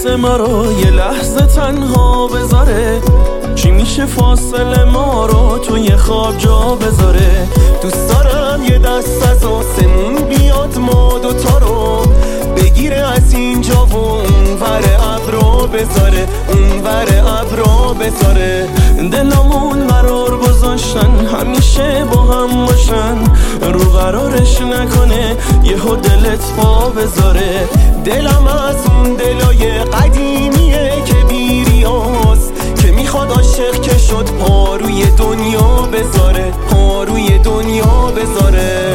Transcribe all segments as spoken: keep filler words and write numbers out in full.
قصه ما رو یه لحظه تنها بذاره؟ چی میشه فاصله ما رو توی خواب جا بذاره؟ دوست دارم یه دست از آسمون بیاد ما دوتا رو بگیره از اینجا و اون ور ابرو بذاره، اون ور ابرو بذاره. دلمون قرار گذاشتن همیشه با هم باشن، رو قرارش نکنه یهو دلت پا بذاره. دلم از اون دلای قدیمیه که بیریاست، که میخواد عاشق که شد پا روی دنیا بذاره، پا روی دنیا بذاره.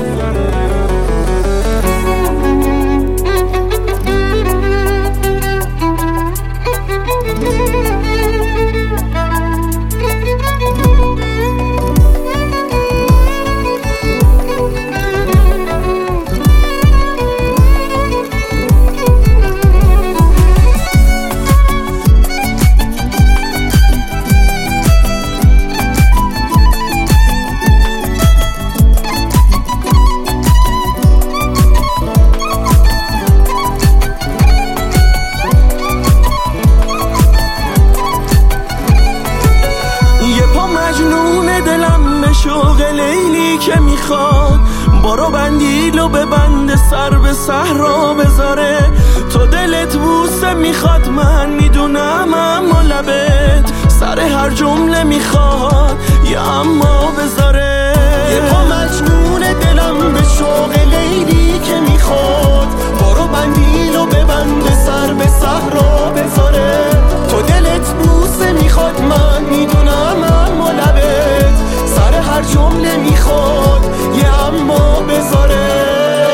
شوق لیلی که میخواد بارو بندیلو به بند سر به صحرا بذاره. تو دلت بوسه میخواد من میدونم، اما لبت سر هر جمله میخواد یه اما بذاره. یه پا مجنون دلم به شوق لیلی که میخواد بارو بندیلو به بند سر به صحرا بذاره. تو دلت بوسه میخواد من میدونم، اما لبت سر هر جمله میخواد یه اما بذاره.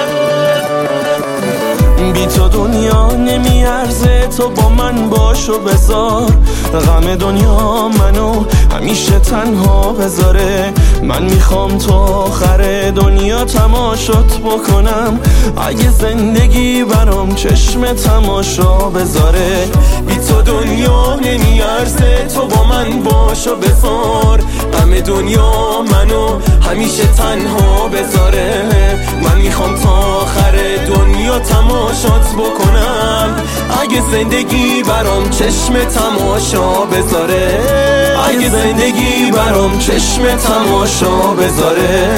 بی تو دنیا نمیارزه، تو با من باش و بذار. غم دنیا منو همیشه تنها بذاره. من میخوام تو آخر دنیا تماشات بکنم، اگه زندگی برام چشم تماشا بذاره. بی تو دنیا نمیارزه، تو با من باش و بذار. غم دنیا منو همیشه تنها بذاره. من میخوام تا آخر دنیا تماشات بکنم، اگه زندگی برام چشم تماشا بذاره، اگه زندگی برام چشم تماشا بذاره.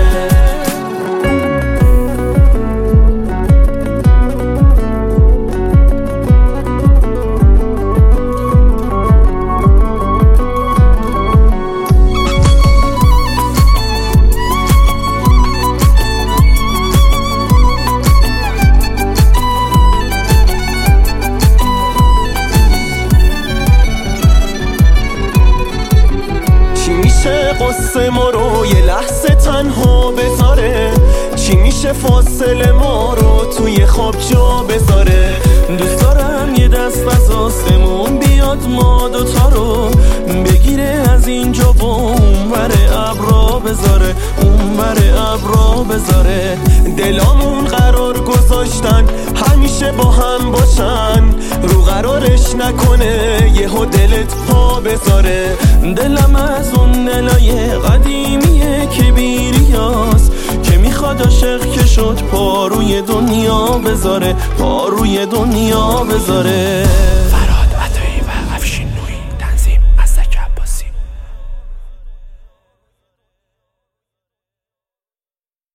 قصه ما رو یه لحظه تنها بذاره؟ چی میشه فاصله ما رو توی خواب جا بذاره؟ دوست دارم یه دست از آسمون بیاد ما دوتا رو بگیره از اینجا و اون ور ابرا بذاره، اون ور ابرا بذاره. دلامون قرار گذاشتن همیشه با هم باشن، رو قرارش نکنه یهو دلت پا بذاره. دلم از اون دلای قدیمیه که بیریاست، که میخواد عاشق که شد پا روی دنیا بذاره، پا روی دنیا بذاره.